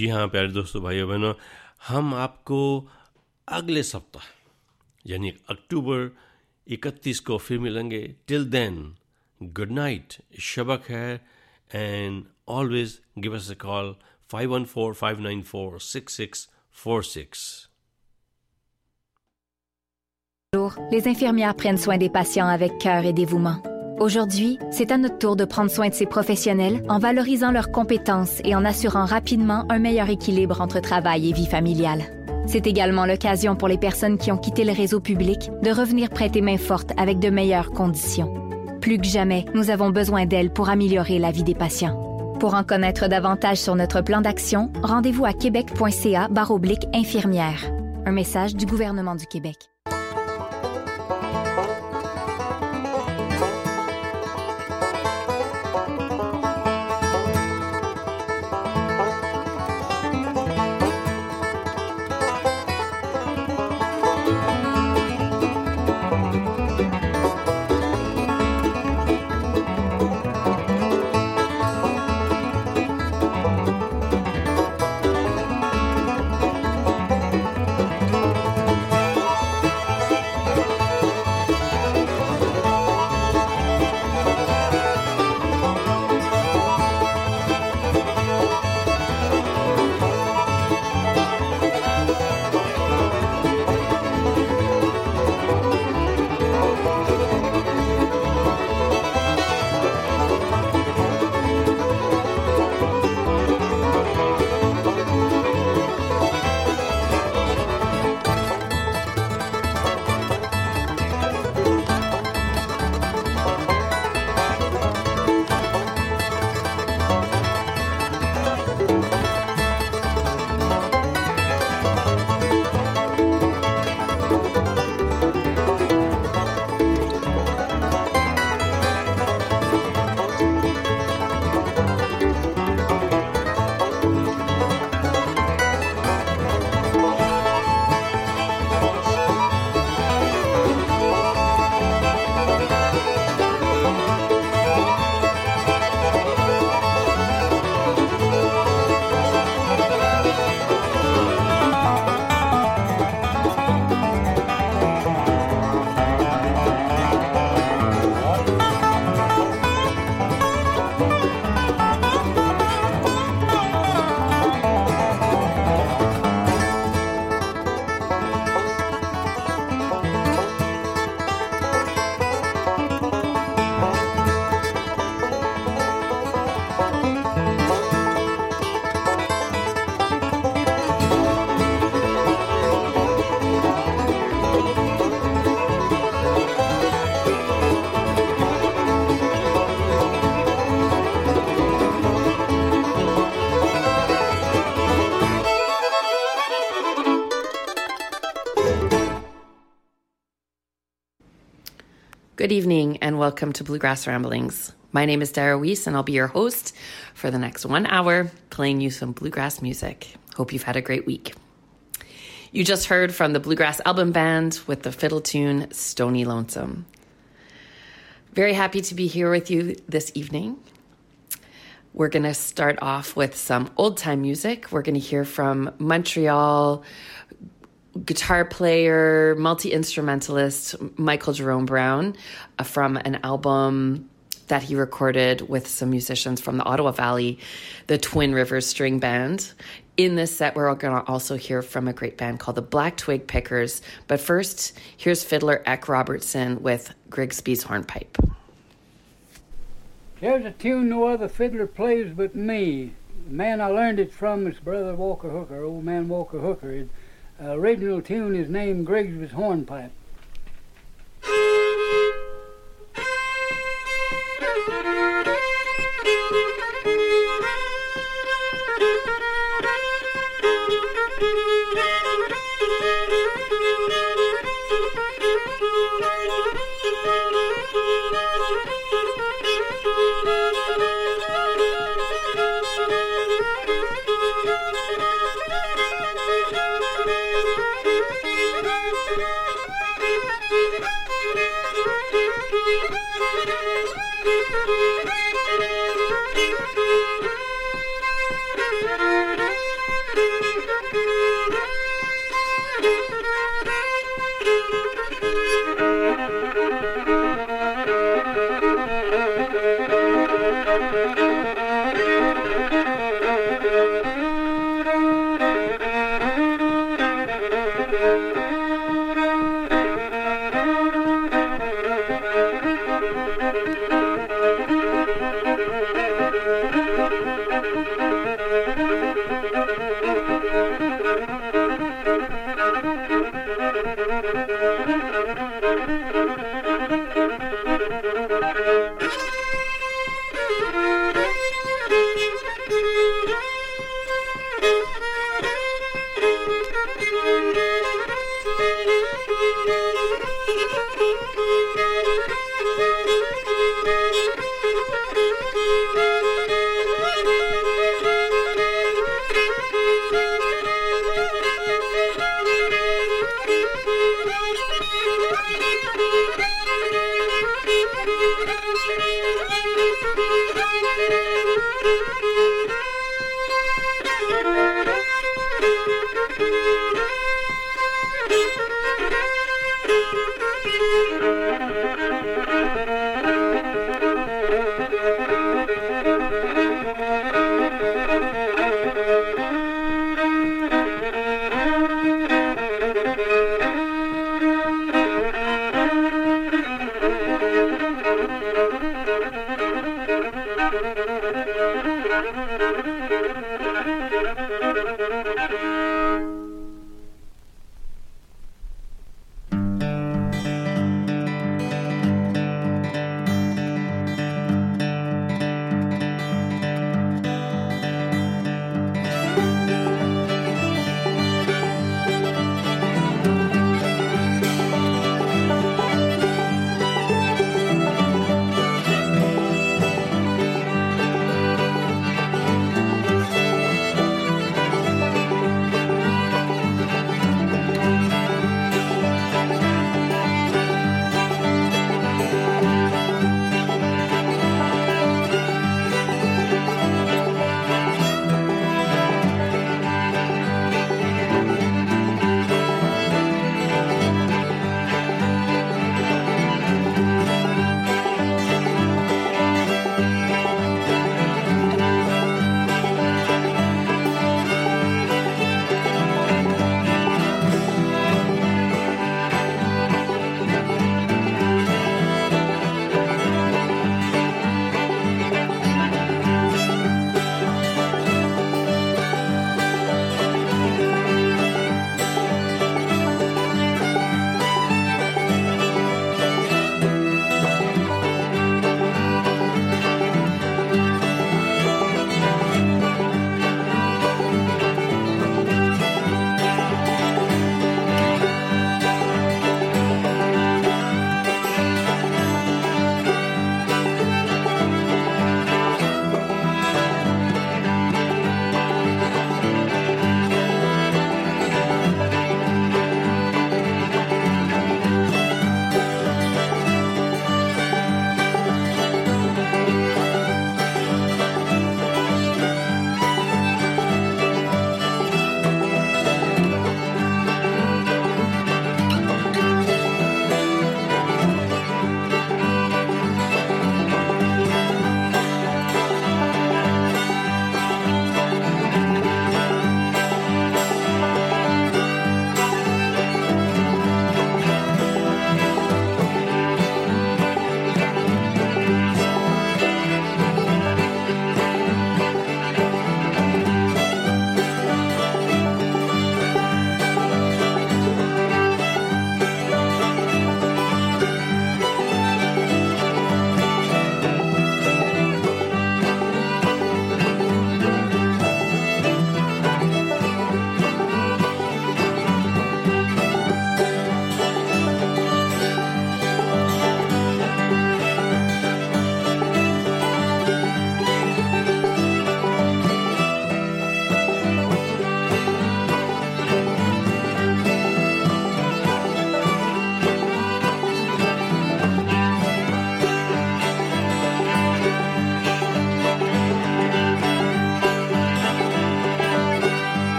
जी हाँ प्यारे दोस्तों भाइयों बहनों, हम आपको अगले सप्ताह यानी अक्टूबर 31 को फिर मिलेंगे. टिल देन, गुड नाइट, शब खैर, and always give us a call 514-594-6646. Bonjour, les infirmières prennent soin des patients avec cœur et dévouement. Aujourd'hui, c'est à notre tour de prendre soin de ces professionnels en valorisant leurs compétences et en assurant rapidement un meilleur équilibre entre travail et vie familiale. C'est également l'occasion pour les personnes qui ont quitté le réseau public de revenir prêter main forte avec de meilleures conditions. Plus que jamais, nous avons besoin d'elles pour améliorer la vie des patients. Pour en connaître davantage sur notre plan d'action, rendez-vous à québec.ca/infirmière. Un message du gouvernement du Québec. Good evening and welcome to Bluegrass Ramblings. My name is Dara Weiss and I'll be your host for the next 1 hour, playing you some bluegrass music. Hope you've had a great week. You just heard from the Bluegrass Album Band with the fiddle tune Stony Lonesome. Very happy to be here with you this evening. We're going to start off with some old-time music. We're going to hear from Montreal guitar player, multi-instrumentalist Michael Jerome Brown from an album that he recorded with some musicians from the Ottawa Valley, the Twin Rivers String Band. In this set, we're going to also hear from a great band called the Black Twig Pickers. But first, here's fiddler Eck Robertson with Grigsby's Hornpipe. There's a tune no other fiddler plays but me. The man I learned it from is Brother Walker Hooker, old man Walker Hooker. Original tune is named Grigsby's Hornpipe.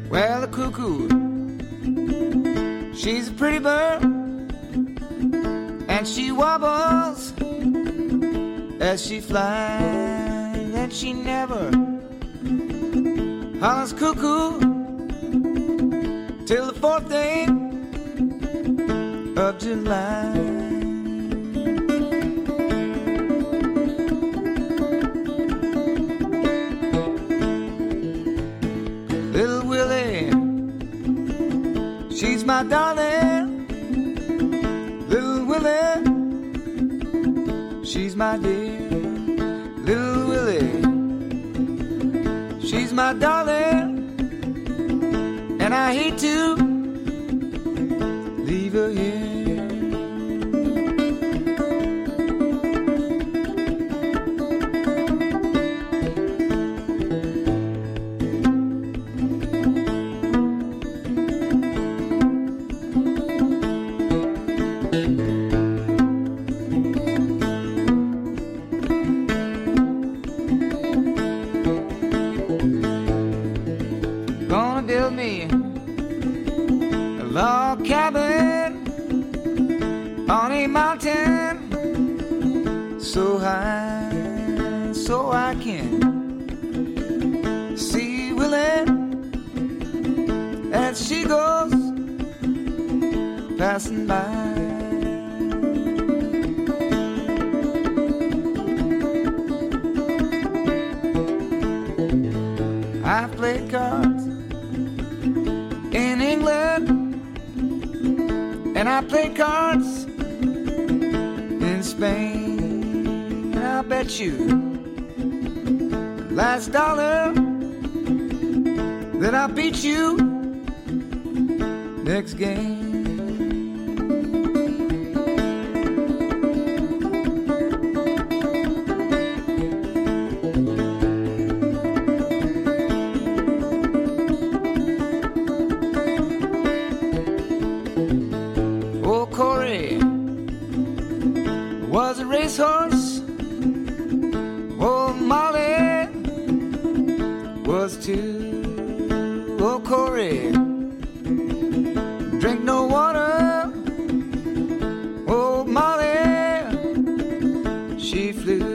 Well, the cuckoo, she's a pretty bird, and she wobbles as she flies, and she never hollers cuckoo till the 4th day of July. Little Willie, she's my darling. Little Willie, she's my dear. Little Willie, she's my darling, and I hate to leave her here. Build me a log cabin on a mountain so high, so I can see Willie as she goes passing by. I've played cards in England, and I play cards in Spain, and I'll bet you last dollar that I'll beat you next game. Was a racehorse, old Molly was too. Oh, Corey, drink no water, old Molly, she flew.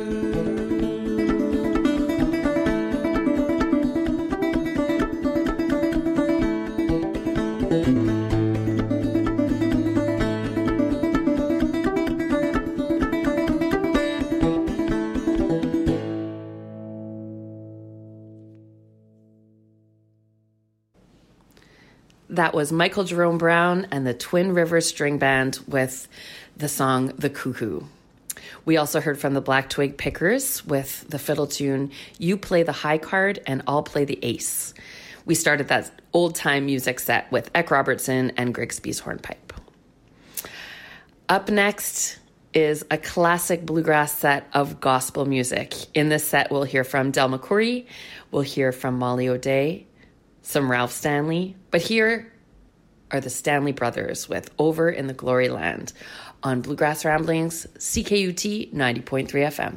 That was Michael Jerome Brown and the Twin Rivers String Band with the song The Cuckoo. We also heard from the Black Twig Pickers with the fiddle tune You Play the High Card and I'll Play the Ace. We started that old-time music set with Eck Robertson and Grigsby's hornpipe. Up next is a classic bluegrass set of gospel music. In this set, we'll hear from Del McCoury, we'll hear from Molly O'Day, some Ralph Stanley, but here are the Stanley Brothers with Over in the Glory Land on Bluegrass Ramblings, CKUT 90.3 FM.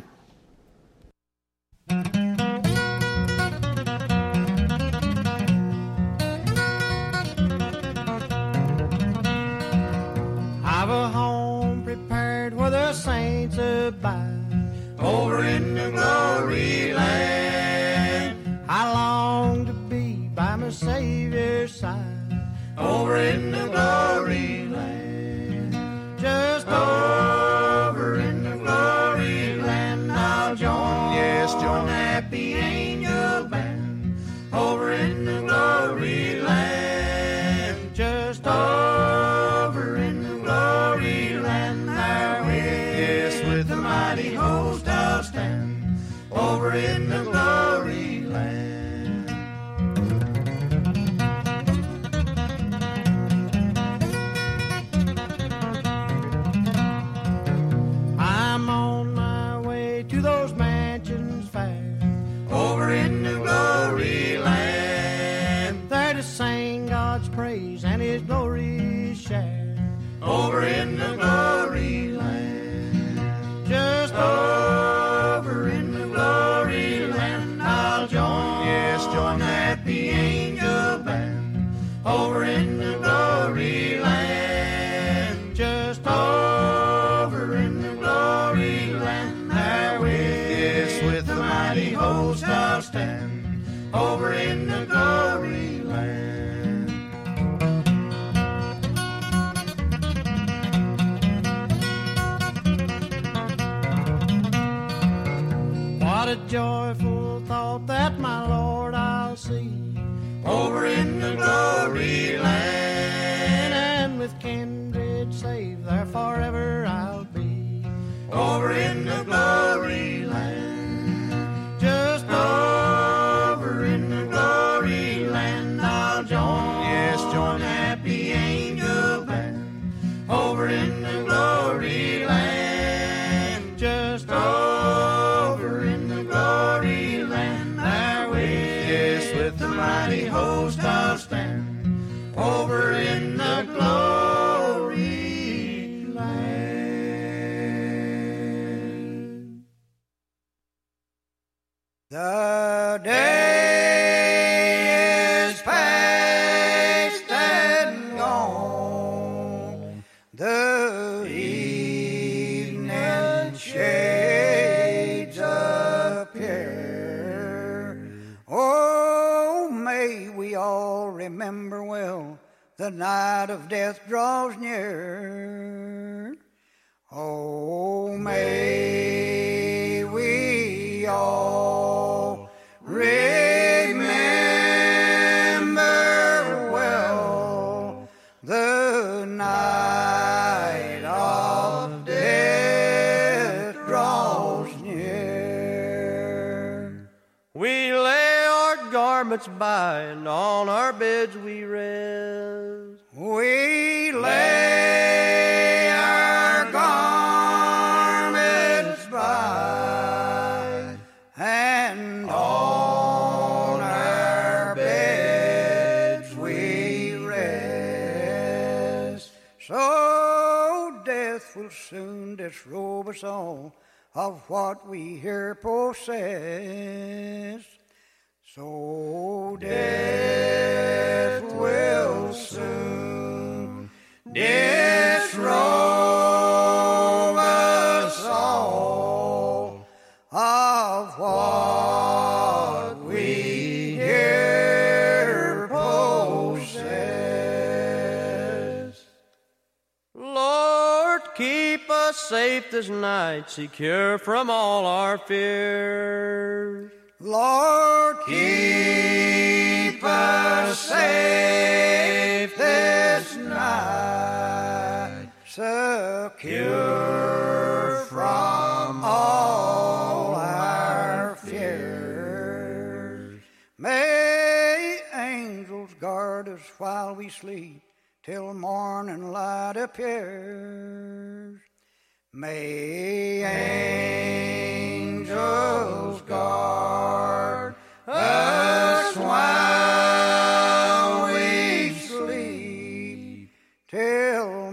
I've a home prepared where the saints abide, over in the glory land. I long to be by my Savior's side, over in the glory land. Just over in the glory land, I'll join, yes, join the happy angel band, over in the glory land. Just over in the glory land, there with, yes, with the mighty host I'll stand, over in the glory land. I'm on my way to those mansions fair, over in the glory land, there to sing God's praise and His glory share, over in the glory land. Just over in the glory land, I'll join, yes, join the happy angel band, over in the glory land, just over in the glory land. There with the mighty host I'll stand, over in the glory land. What a joyful thought that my Lord I'll see, over in the glory land, and with kindred saved there forever I'll be, over in the glory land, just over in the glory land. I'll join the happy angel band, over in the glory land, just over in the glory land. There with the mighty host I'll stand, over in the glory land. The day is past and gone, the evening shades appear. Oh, may we all remember well, the night of death draws near. Oh, may we all remember well, the night of death draws near. We lay our garments by, and on our beds we rest. We lay our garments by, and on our beds we rest. So death will soon disrobe us all of what we here possess. So death will soon disrobe us all of what we here possess. Lord, keep us safe this night, secure from all our fears. Lord, keep us safe this night, secure from all our fears. May angels guard us while we sleep, till morning light appears. May angels guard us while we sleep, till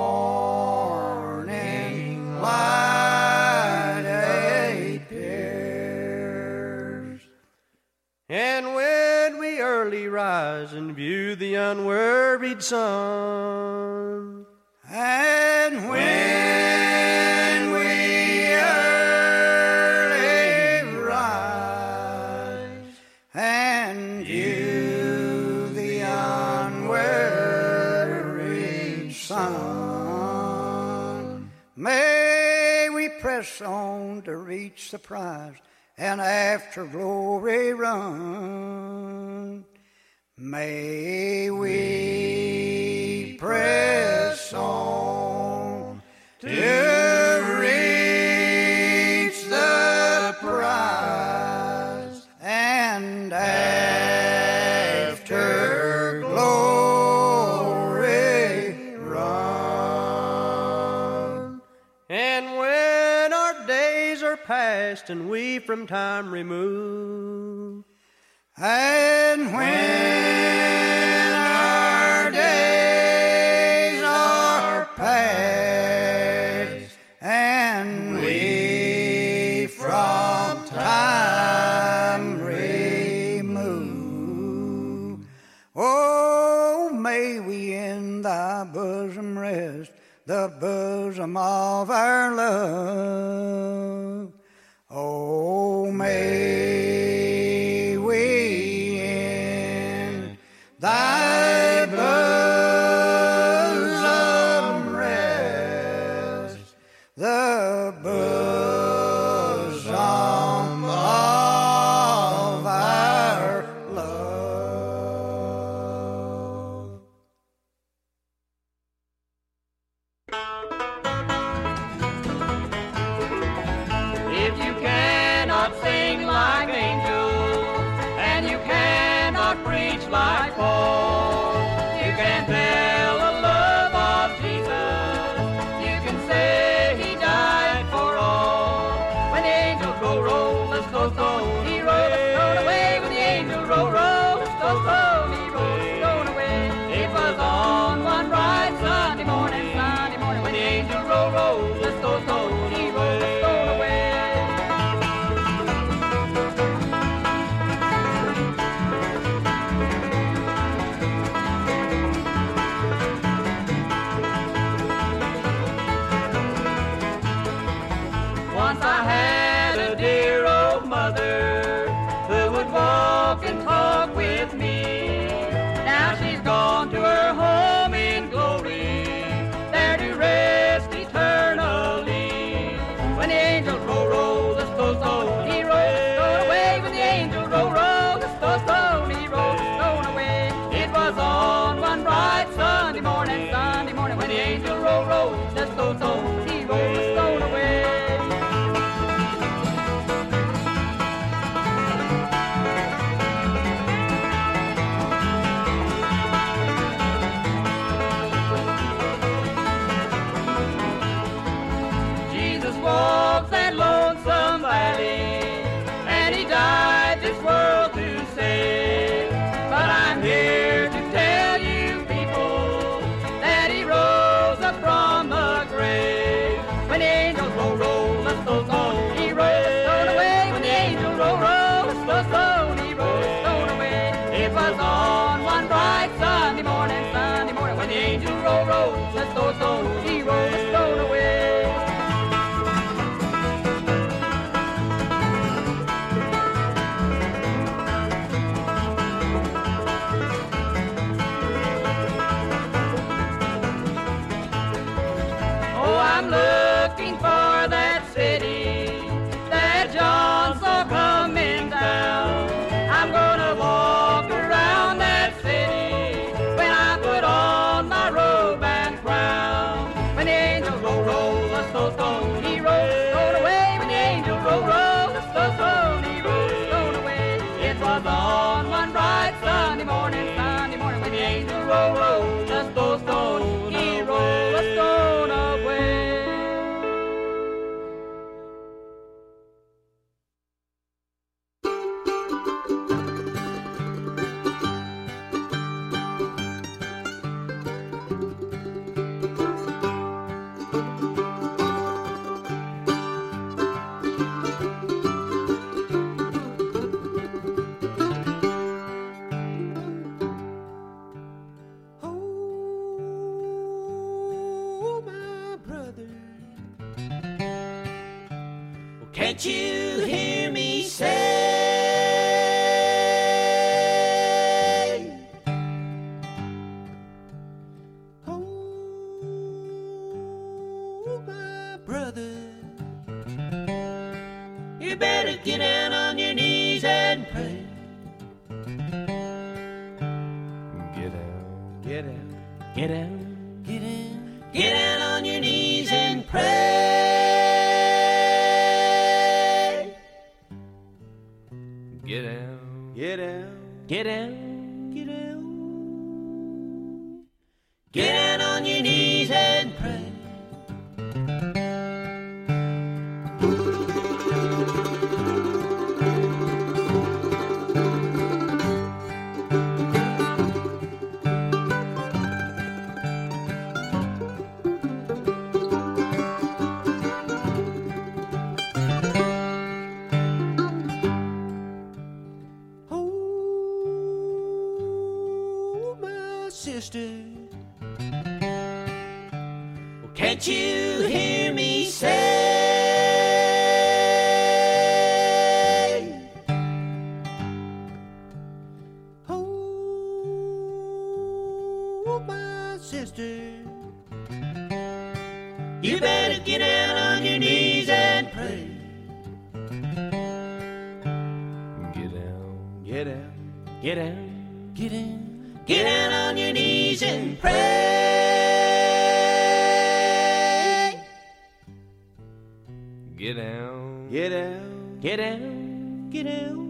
morning light appears. And when we early rise and view the unworried sun, and when we early rise and view the unworried sun, may we press on to reach the prize and after glory run. May we press on to reach the prize and after glory run. And when our days are past and we from time removed, and when our days are past and we from time remove, oh, may we in thy bosom rest, the bosom of our love. Oh, may we in thy bosom rest, the bosom of our love. If you cannot sing like angels, and you cannot preach like Paul, you can tell the love of Jesus. You can say he died for all. When the angels roll, roll, the slow stone, he rolled the stone away. When the angels roll, roll, the slow stone, he rolled the stone away. It was on one bright Sunday morning, when the angels roll, roll, the slow stone, he rolled the stone away. Once I had a dear old mother who would walk and talk with me. Now she's gone to her home in glory, there to rest eternally. When the angels roll, roll, the slow stone, he rolled the stone away. When the angels roll, roll, the slow stone, he rolled the stone away. It was on one bright Sunday morning, when the angels roll, roll, the slow stone, he rolled the stone away. Jesus walks that lonesome valley, and he died this world to save. But I'm here to tell you people that he rose up from the grave. When the angels roll, roll, the slow stone, he rolled the stone away. When the angels roll, roll, the slow stone, he rolled the stone away. It was on one bright Sunday morning, when the angels roll, roll, the slow stone, he rolled the stone away. Oh, I'm looking for that city that John saw coming down. I'm gonna walk around that city when I put on my robe and crown. When the angels roll, roll, the slow stone, he rolled the stone away. When the angels roll, roll, the slow stone, he rolled the stone away. It was on one bright Sunday morning, when the angels roll, roll, the slow stone, he rolled the stone away. Oh, my brother, Can't you hear me say, oh, my brother, you better get down on your knees and pray. get out, get out, Get down, get in, get down on your knees and pray. get out, get out, Get down, get out. get down on your knees and pray. sister. Can't you hear me say, oh, my sister, you better get down on your knees and pray. Get down, get down, get down, get down, get down on your knees and pray. Get down, get down, get down, get down,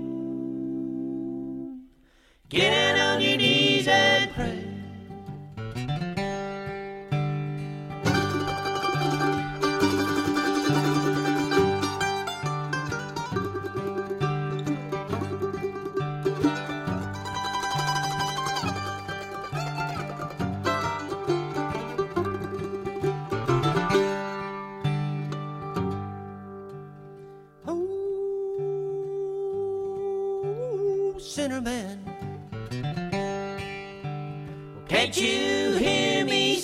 get down on your knees and pray. Sinner man, can't you hear me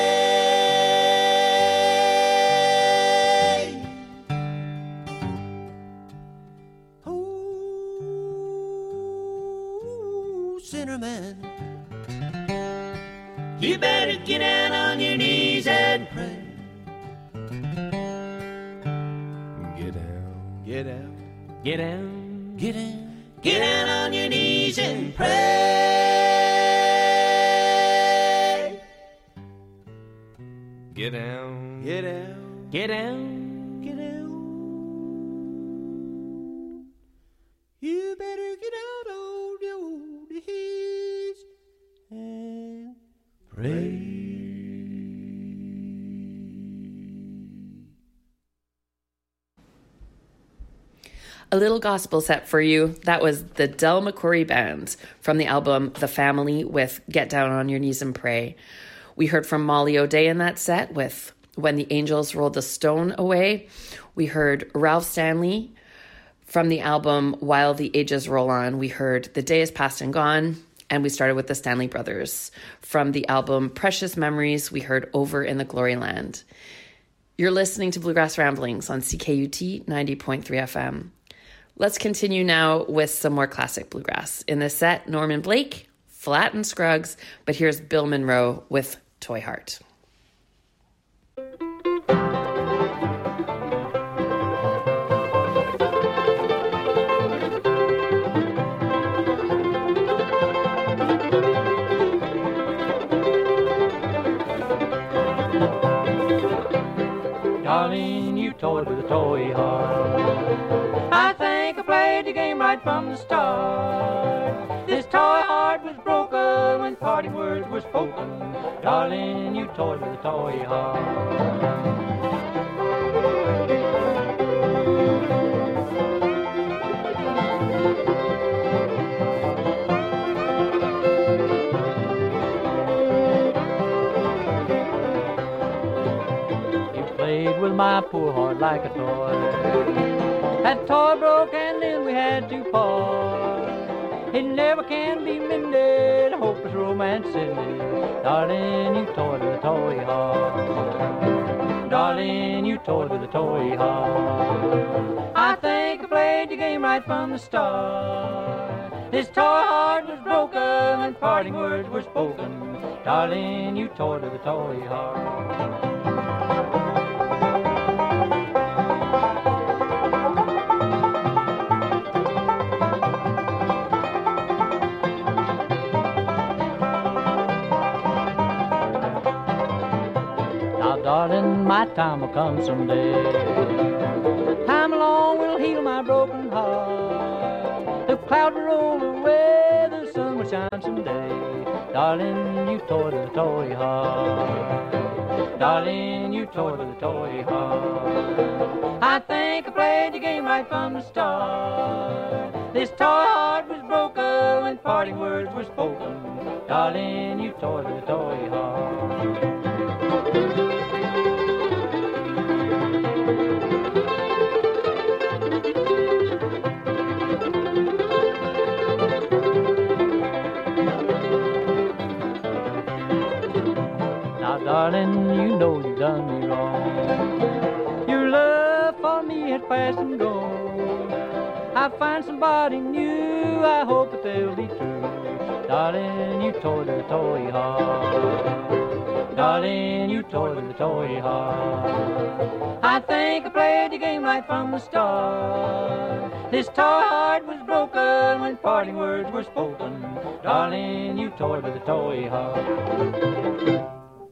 say, oh, sinner man, you better get down on your knees and pray. Get down, get down, get down, get down. Get down on your knees and pray. Get down, get down, get down, get down. You better get out on your knees and pray. A little gospel set for you. That was the Del McCoury Band from the album The Family with Get Down on Your Knees and Pray. We heard from Molly O'Day in that set with When the Angels Rolled the Stone Away. We heard Ralph Stanley from the album While the Ages Roll On. We heard The Day Is Past and Gone. And we started with the Stanley Brothers. From the album Precious Memories, we heard Over in the Glory Land. You're listening to Bluegrass Ramblings on CKUT 90.3 FM. Let's continue now with some more classic bluegrass. In this set, Norman Blake, Flatt and Scruggs, but here's Bill Monroe with Toy Heart. Darling, you toyed with a toy heart. I think I played the game right from the start. This toy heart was broken when parting words were spoken. Darling, you toyed with a toy heart. With my poor heart like a toy. That toy broke and then we had to part. It never can be mended, hopeless romance ended. Darling, you toyed with a toy heart. Darling, you toyed with a toy heart. I think I played the game right from the start. This toy heart was broken when parting words were spoken. Darling, you toyed with a toy heart. Darling, my time will come someday. Time alone will heal my broken heart. The cloud will roll away, the sun will shine someday. Darling, you toyed with a toy heart. Darling, you toyed with a toy heart. I think I played the game right from the start. This toy heart was broken when parting words were spoken. Darling, you toyed with a toy heart. darling, you know you done me wrong. Your love for me had passed and gone. I find somebody new, I hope that they'll be true. Darling, you tore the toy heart. Darling, you tore the toy heart. I think I played the game right from the start. This toy heart was broken when parting words were spoken. Darling, you tore the toy heart.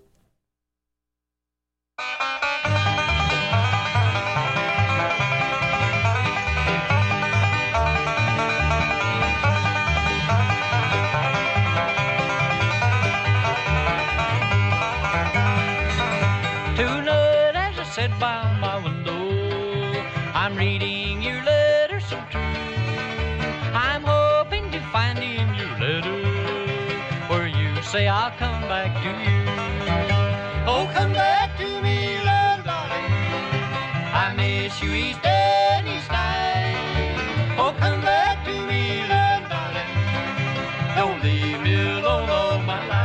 Sit by my window, I'm reading your letter so true. I'm hoping to find in your letter where you say I'll come back to you. Oh, come back to me, love, darling. I miss you each day and each night. Oh, come back to me, love, darling. Don't leave me alone all my life.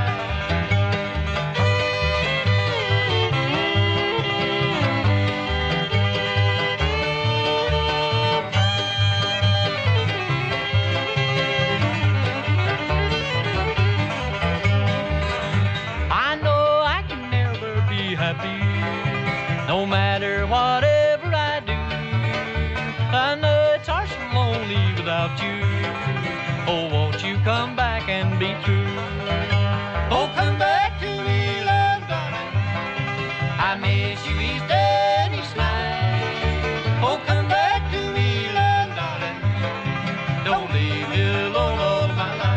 No matter whatever I do, I know it's hard so lonely without you. Oh, won't you come back and be true? Oh, come back to me, love, darling. I miss you each day and each night. Oh, come back to me, love, darling. Don't leave me alone all my life.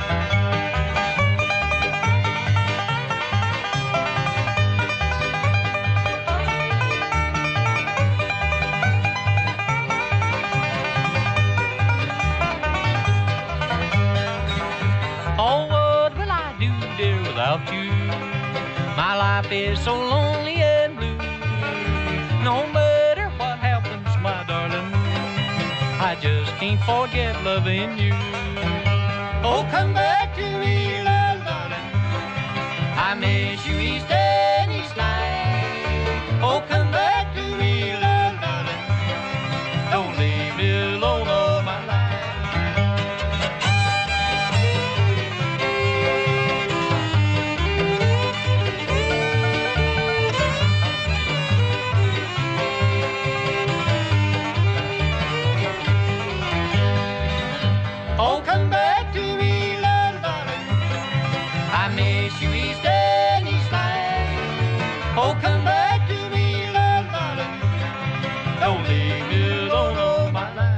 Without you, my life is so lonely and blue. No matter what happens, my darling, I just can't forget loving you. Oh, come back to me, love, darling. I miss you each day and each night. Oh, come back to me, love, darling. Don't leave me alone all my life. Oh, come back to me, love, darling. I miss you each day and each night. Oh, come back to me, love, darling. Don't leave me alone all my life.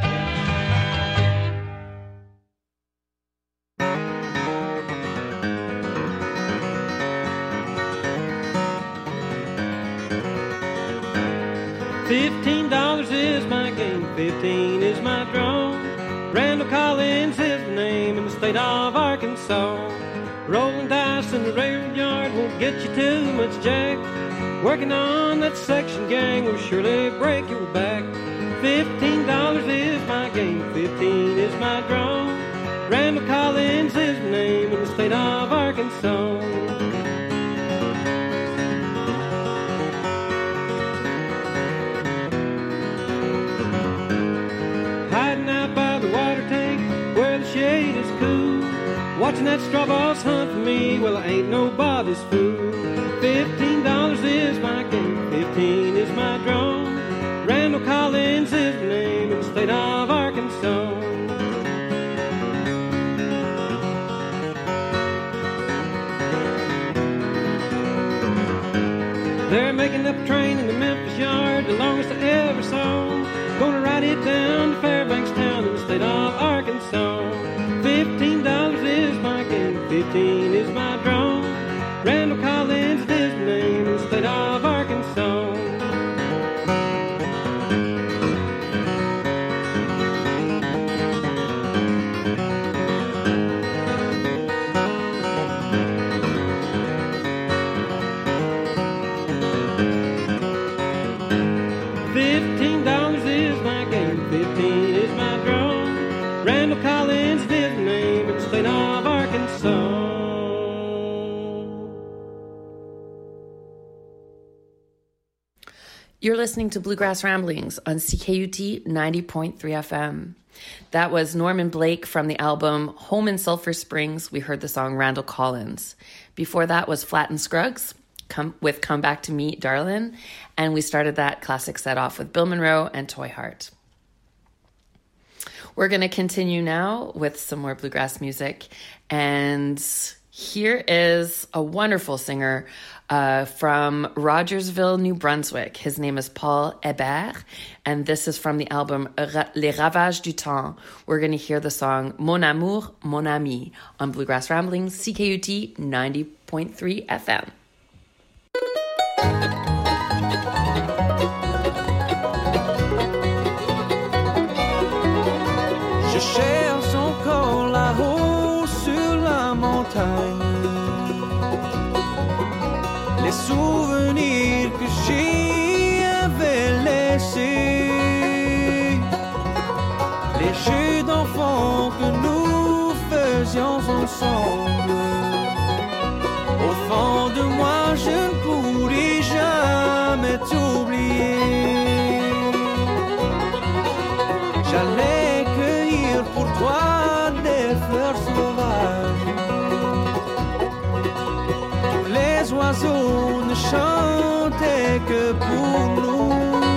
$15 is my game, 15 is my draw. Randall Collins is the name in the state of Arkansas. Rolling dice in the railroad yard won't get you too much jack. Working on that section gang will surely break your back. $15 is my game, 15 is my draw. Randall Collins is the name in the state of Arkansas. Hiding out by the water tank where the shade is cool, watching that straw boss hunt for me, well, I ain't nobody's fool. $15 is my game, 15 is my draw. Randall Collins is the name in the state of Arkansas. They're making up a train in the Memphis yard, the longest I ever saw. Gonna ride it down to Fairbanks town in the state of Arkansas. $15 is my game, 15 is my draw. Randall Collins is his name in the state of Arkansas. $15 is my game, 15 is my draw. Randall Collins is his name in the state of Arkansas. You're listening to Bluegrass Ramblings on CKUT 90.3 FM. That was Norman Blake from the album Home in Sulphur Springs. We heard the song Randall Collins. Before that was Flatt and Scruggs with Come Back to Me, Darlin'. And we started that classic set off with Bill Monroe and Toy Hart. We're going to continue now with some more bluegrass music. And here is a wonderful singer from Rogersville, New Brunswick. His name is Paul Hébert, and this is from the album Les Ravages du Temps. We're going to hear the song Mon Amour, Mon Ami on Bluegrass Ramblings, CKUT 90.3 FM. Je cherche encore là-haut sur la montagne les souvenirs que j'y avais laissés, les jeux d'enfants que nous faisions ensemble. Au fond de moi, je ne pourrai jamais t'oublier. J'allais cueillir pour toi des fleurs sauvages. Tous les oiseaux ne chantaient que pour nous.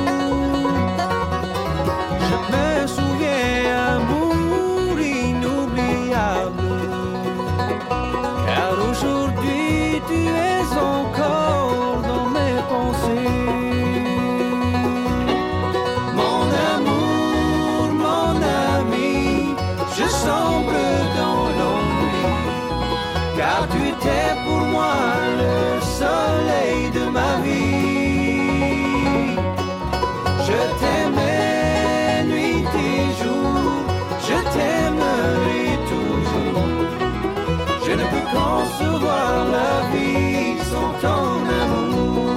Je me souviens, amour inoubliable, car aujourd'hui tu es encore dans mes pensées. Mon amour, mon ami, je sombre dans l'ennui, car tu étais pour moi le soleil de ma vie. Je t'aimais nuit et jour, je t'aimerai toujours. Je ne peux concevoir la vie sans ton amour.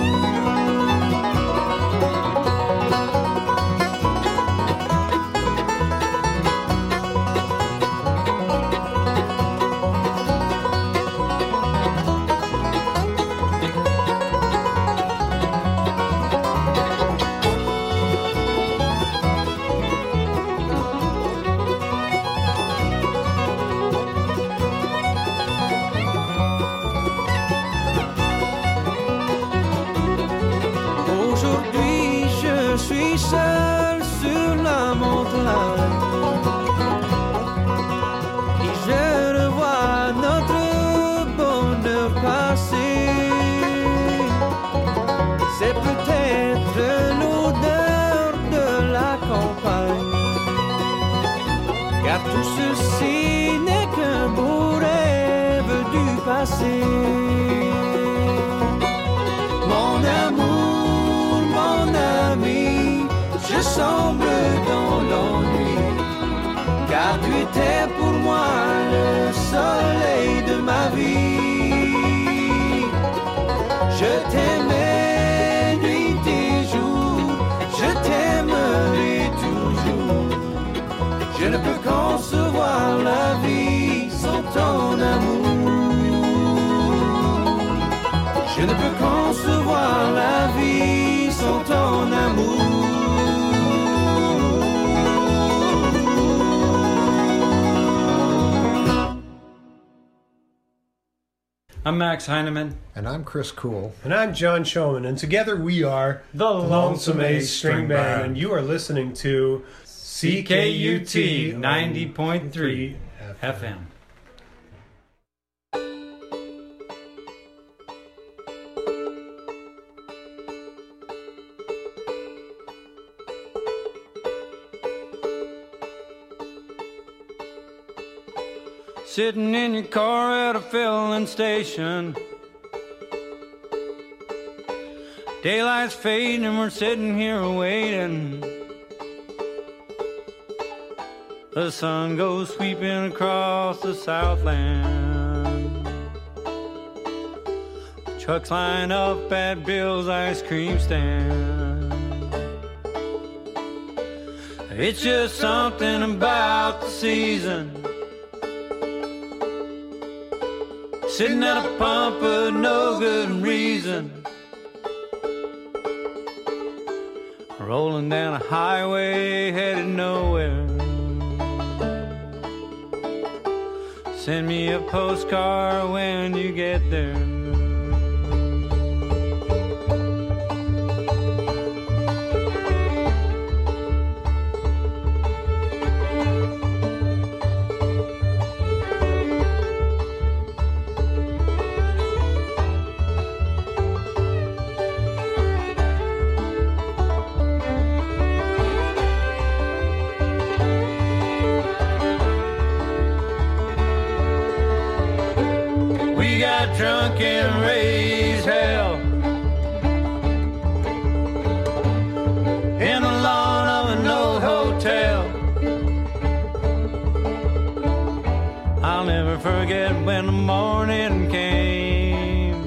Aujourd'hui je suis seul sur la montagne et je revois notre bonheur passé. C'est peut-être l'odeur de la campagne, car tout ceci n'est qu'un beau rêve du passé. Mon amour, mon ami, je sombre dans l'ennui, car tu étais pour moi le soleil de ma vie. Je t'aimais nuit et jour, je t'aimerai toujours. Je ne peux concevoir la vie sans ton amour. Je ne peux concevoir la vie sans ton amour. I'm Max Heineman. And I'm Chris Kuhl. And I'm John Showman, and together we are The Lonesome Ace String Band, and you are listening to CKUT 90.3 FM. Sitting in your car at a filling station, daylight's fading and we're sitting here waiting. The sun goes sweeping across the Southland. Trucks line up at Bill's ice cream stand. It's just something about the season, sitting at a pump for no good reason. rolling down a highway headed nowhere. Send me a postcard when you get there. Drunk and raised hell in the lawn of an old hotel. I'll never forget when the morning came.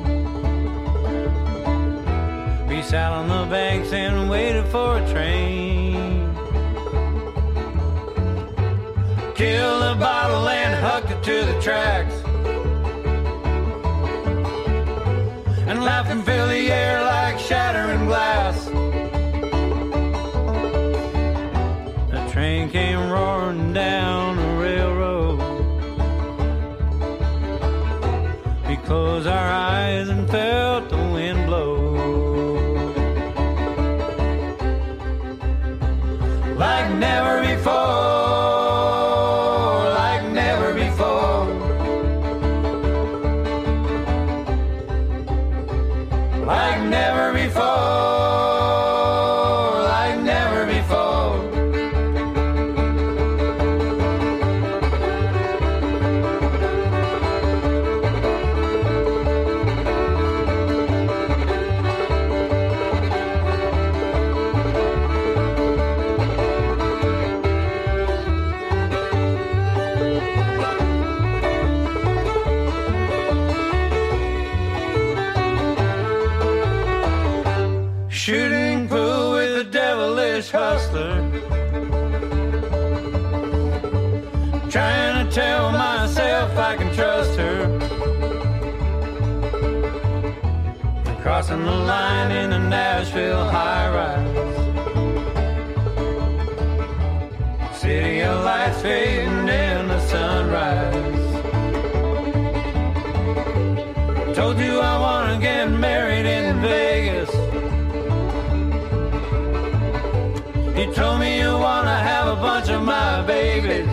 We sat on the banks and waited for a train. Killed a bottle and hooked it to the tracks. And laughing fill the air like shattering glass. The train came roaring down the railroad. We closed our eyes and felt the wind blow. Like never before, like never before. Like never before, like never before. Shooting pool with a devilish hustler. Trying to tell myself I can trust her. Crossing the line in a Nashville high-rise. City of lights fading in the sunrise. Told you I wanna get married in Vegas. You told me you wanna have a bunch of my babies.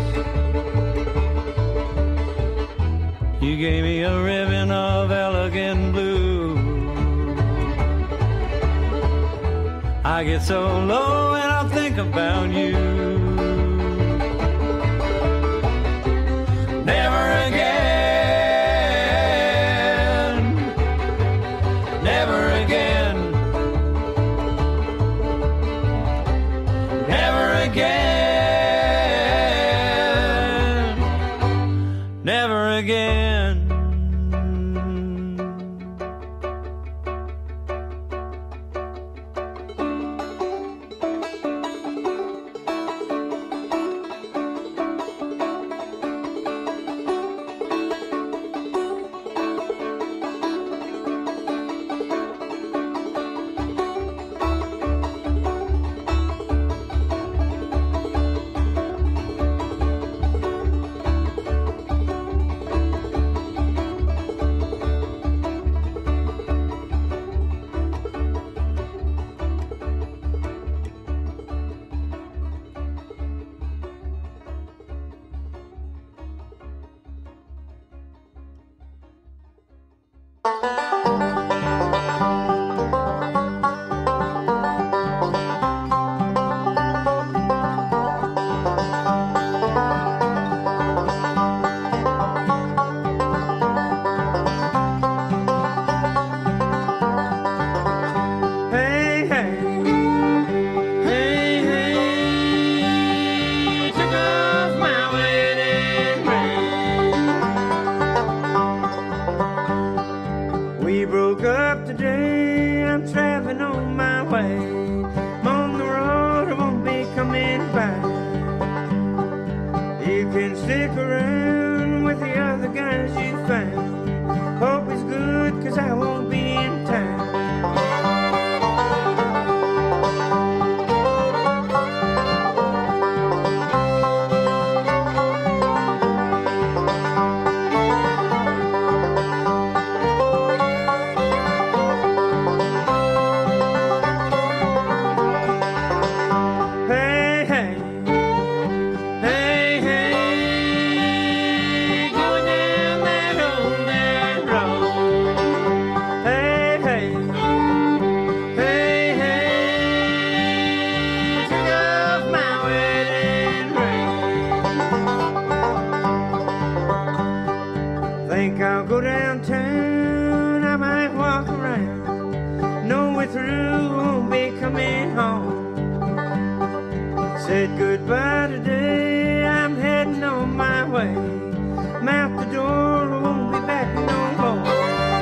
You gave me a ribbon of elegant blue. I get so low when I think about you. Never again, never again. Never again, never again. coming home. Said goodbye today, I'm heading on my way. I'm out the door, I won't be back no more.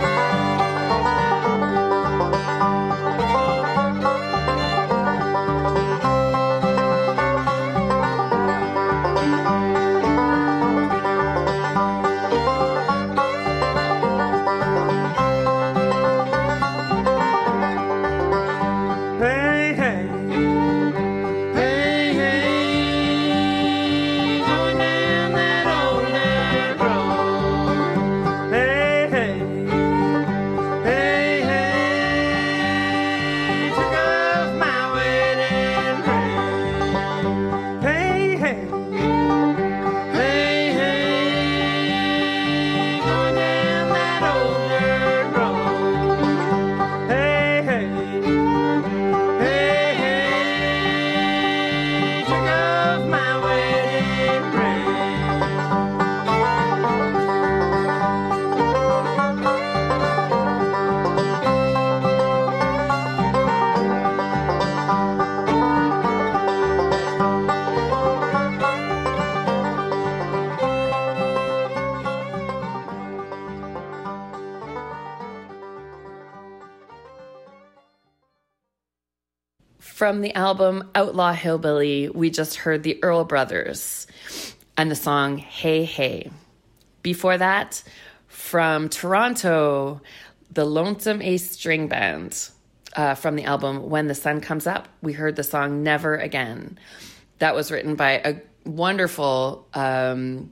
From the album Outlaw Hillbilly, we just heard the Earl Brothers and the song Hey Hey. Before that, from Toronto, the Lonesome Ace String Band, from the album When the Sun Comes Up, we heard the song Never Again. That was written by a wonderful Ohio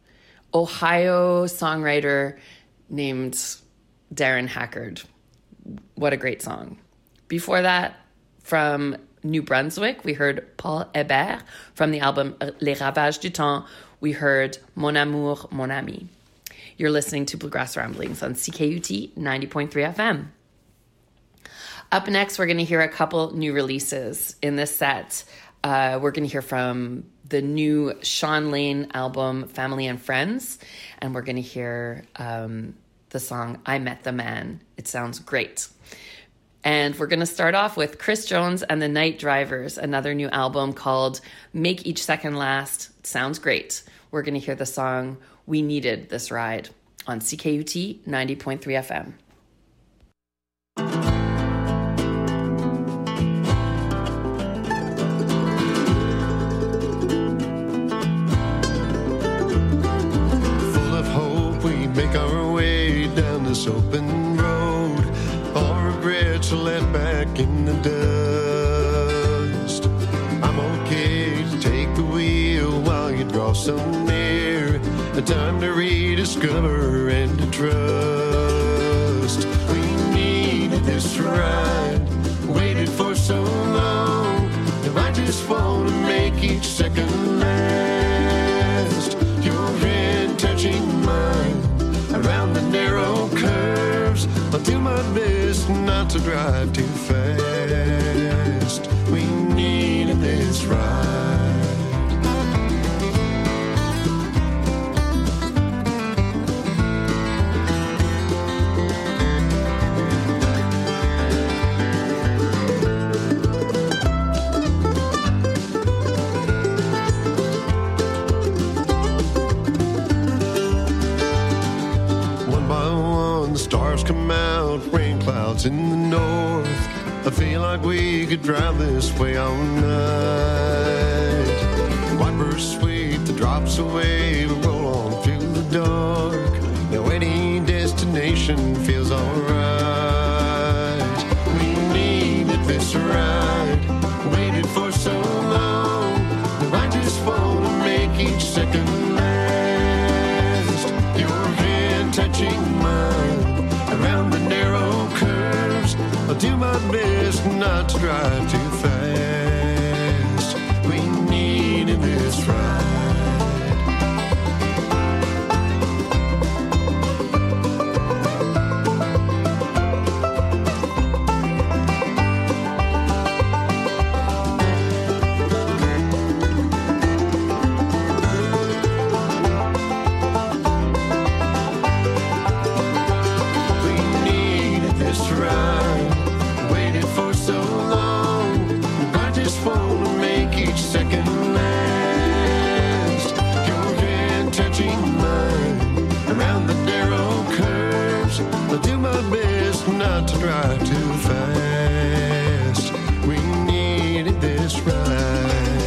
songwriter named Darren Hackard. What a great song. Before that, from New Brunswick, we heard Paul Hébert. From the album Les Ravages du Temps, we heard Mon Amour, Mon Ami. You're listening to Bluegrass Ramblings on CKUT 90.3 FM. Up next, we're going to hear a couple new releases in this set. We're going to hear from the new Sean Lane album, Family and Friends, and we're going to hear the song I Met the Man. It sounds great. And we're going to start off with Chris Jones and the Night Drivers, another new album called Make Each Second Last. It sounds great. We're going to hear the song We Needed This Ride on CKUT 90.3 FM. Full of hope, we make our way down this open road. All regrets are left back in the dust. I'm okay to take the wheel while you draw so near. A time to rediscover and to trust. We needed this ride, waited for so long. Now I just want to make each second last. Your hand touching mine around the narrow curves. I'll do my best not to drive too fast. We needed this ride. One by one, the stars come out, rain clouds in the north. I feel like we could drive this way all night. Wipers sweep the drops away, we roll on through the dark. Now any destination feels alright. We needed this ride, waited for so long. Now I just want to make each second last. Your hand touching mine around the narrow curves. I'll do my best not to drive too fast. We needed this ride. We needed this ride, waited for so long. to drive too fast. We needed this ride.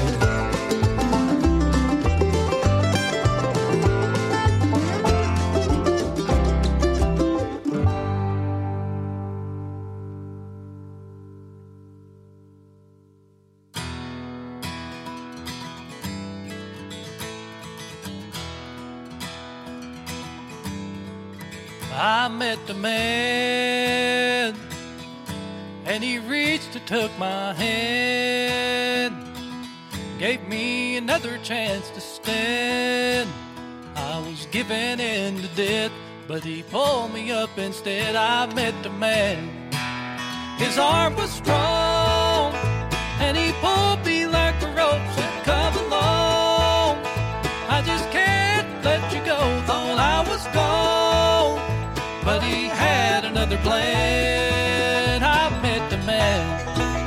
I met the man, and he reached and took my hand, gave me another chance to stand. I was giving in to death, but he pulled me up instead. I met the man, his arm was strong, and he pulled me like a rope, said come along. I just can't let you go, thought I was gone, but he had another plan. I met the man.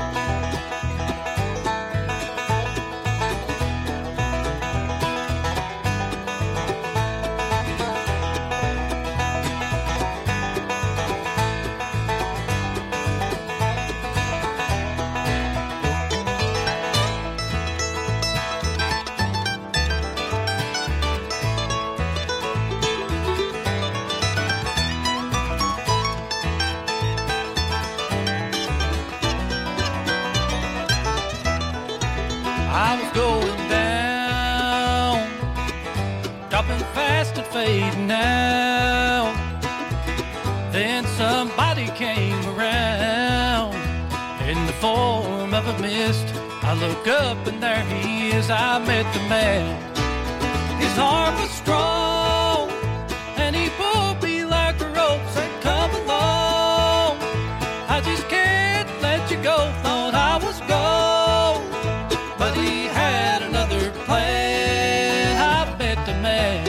I was going down, dropping fast and fading out. Then somebody came around in the form of a mist. I look up and there he is. I met the man. His arm was strong, and he pulled me like a rope, said come along. I just can't let you go, thought I was gone, but he had another plan. I met the man.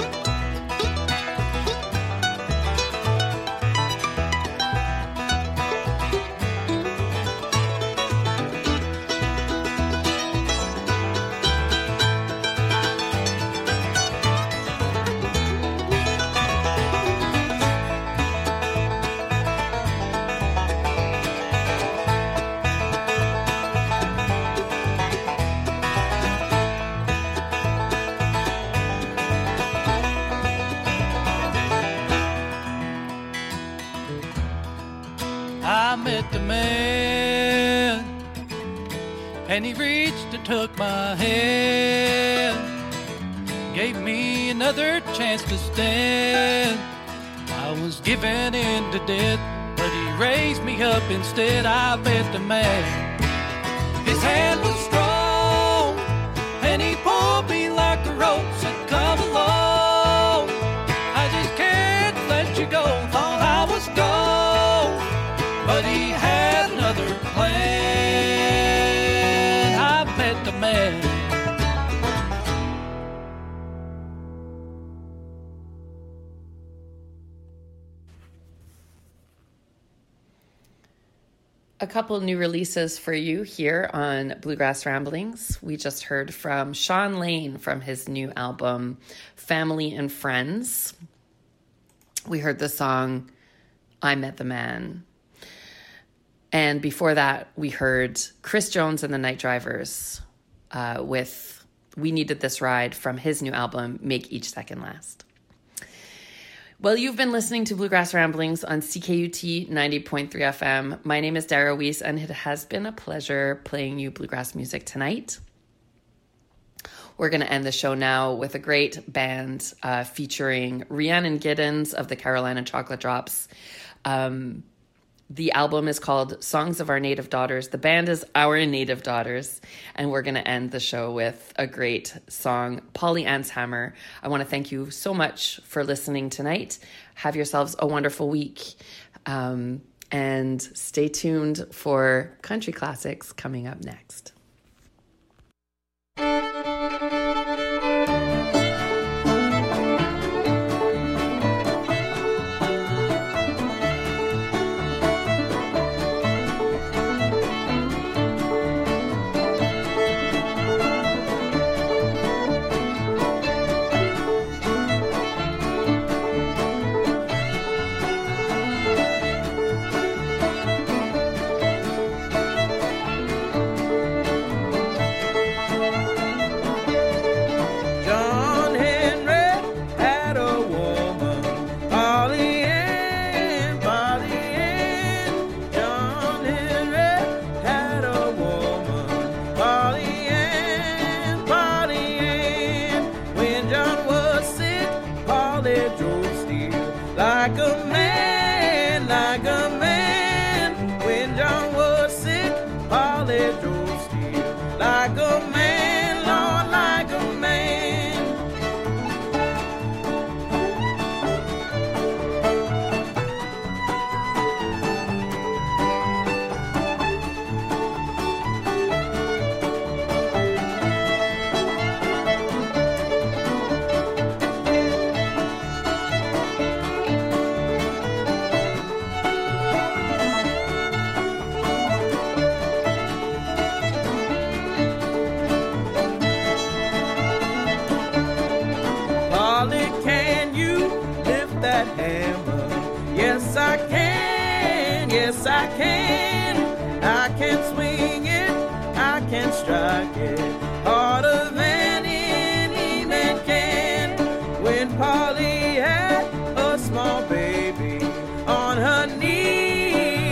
I met the man, and he reached and took my hand, gave me another chance to stand. I was giving in to death, but he raised me up instead. I met the man. His hand was strong, and he pulled me like a rope, said come along. I just can't let you go, thought I was gone, but he had another plan. I met the man. A couple new releases for you here on Bluegrass Ramblings. We just heard from Sean Lane from his new album, Family and Friends. We heard the song, I Met the Man. And before that, we heard Chris Jones and the Night Drivers with We Needed This Ride from his new album, Make Each Second Last. Well, you've been listening to Bluegrass Ramblings on CKUT 90.3 FM. My name is Dara Weiss, and it has been a pleasure playing you bluegrass music tonight. We're going to end the show now with a great band featuring Rhiannon Giddens of the Carolina Chocolate Drops. The album is called Songs of Our Native Daughters. The band is Our Native Daughters. And we're going to end the show with a great song, Polly Ann's Hammer. I want to thank you so much for listening tonight. Have yourselves a wonderful week. And stay tuned for country classics coming up next. yes I can. I can swing it, I can strike it harder than any man can. When Polly had a small baby on her knee,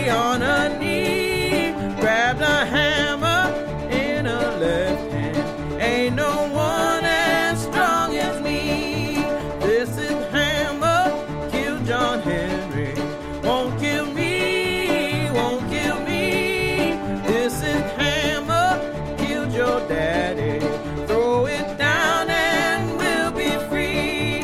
grabbed a hammer in her left hand. Ain't no one as strong as me. This is hammer, kill John Henry. Won't kill me, won't kill me. This is hammer, killed your daddy. Throw it down and we'll be free.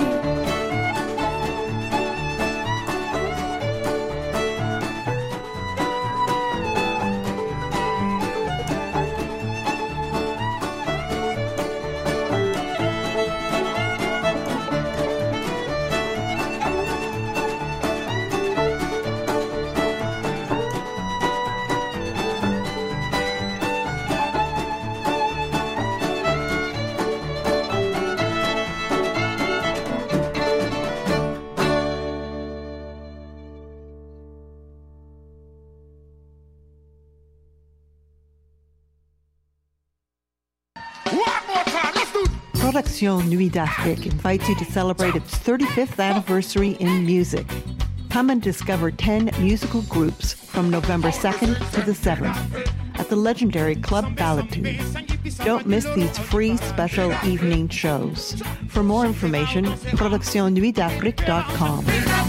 Production Nuit d'Afrique invites you to celebrate its 35th anniversary in music. Come and discover 10 musical groups from November 2nd to the 7th at the legendary Club Ballitude. Don't miss these free special evening shows. For more information, productionnuitdafrique.com.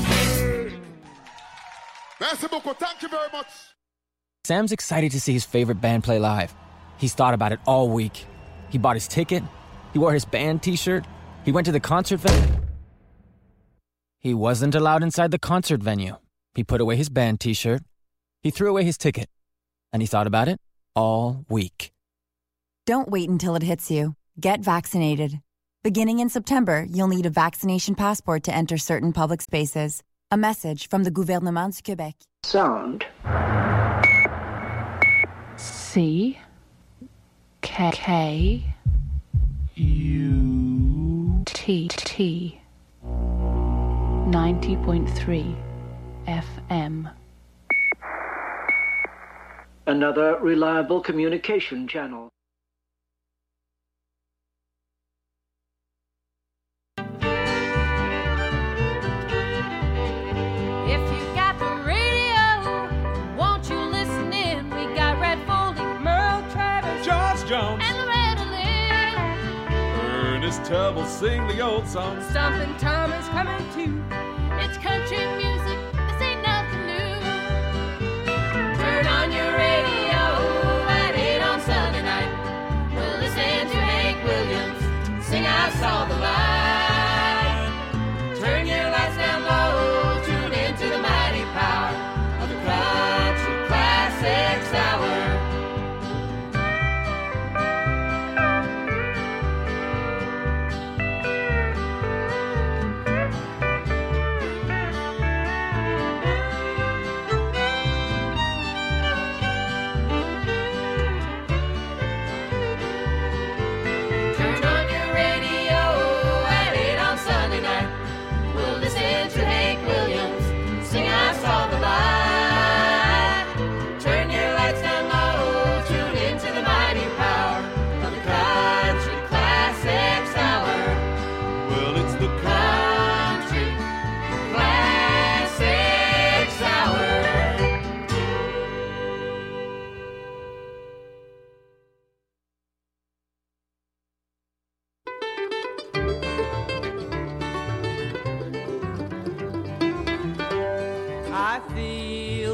Thank you very much. Sam's excited to see his favorite band play live. He's thought about it all week. He bought his ticket. He wore his band t-shirt. He went to the concert venue. He wasn't allowed inside the concert venue. He put away his band t-shirt. He threw away his ticket. And he thought about it all week. Don't wait until it hits you. Get vaccinated. Beginning in September, you'll need a vaccination passport to enter certain public spaces. A message from the Gouvernement du Québec. Sound. C K U T 90.3 FM. Another reliable communication channel. If you got the radio, won't you listen in? We got Red Foley, Merle Travis, George Jones, and Loretta Lynn. Ernest Tubb will sing the old songs. Stompin' Tom is coming too. It's country music.